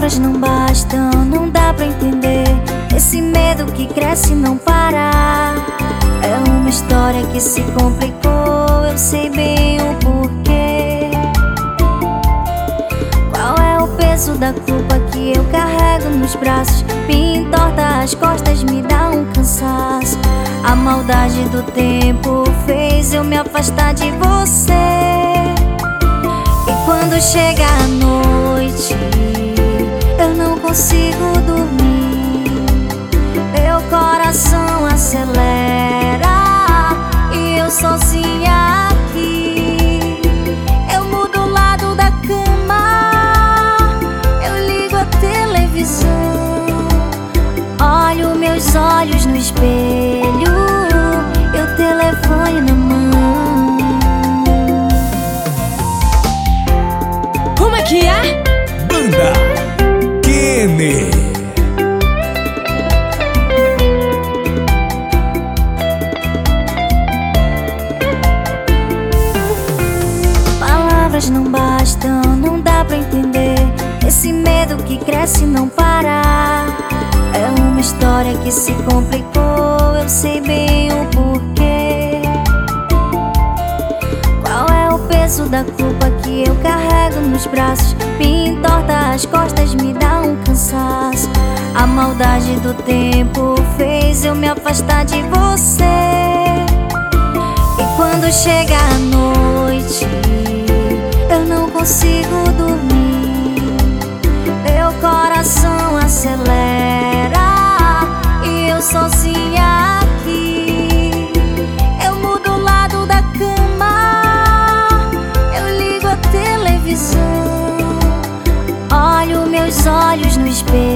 Palavras não bastam, não dá pra entender esse medo que cresce e não para. É uma história que se complicou, eu sei bem o porquê. Qual é o peso da culpa que eu carrego nos braços? Me entorta as costas, me dá um cansaço. A maldade do tempo fez eu me afastar de você. E quando chega a noite, eu não consigo dormir. Meu coração acelera e eu sozinha aqui. Eu mudo o lado da cama, eu ligo a televisão, olho meus olhos no espelho e o telefone na mão. Como é que é? Banda Kenner. Palavras não bastam, não dá pra entender esse medo que cresce e não para. É uma história que se complicou, eu sei bem o porquê. Qual é o peso da culpa que eu carrego nos braços? Me entorta as costas, me dá um cansaço. A maldade do tempo fez eu me afastar de você. E quando chega a noite, eu não consigo dormir. Meu coração acelera e eu sozinha aqui. Eu mudo o lado da cama, eu ligo a televisão, olho meus olhos no espelho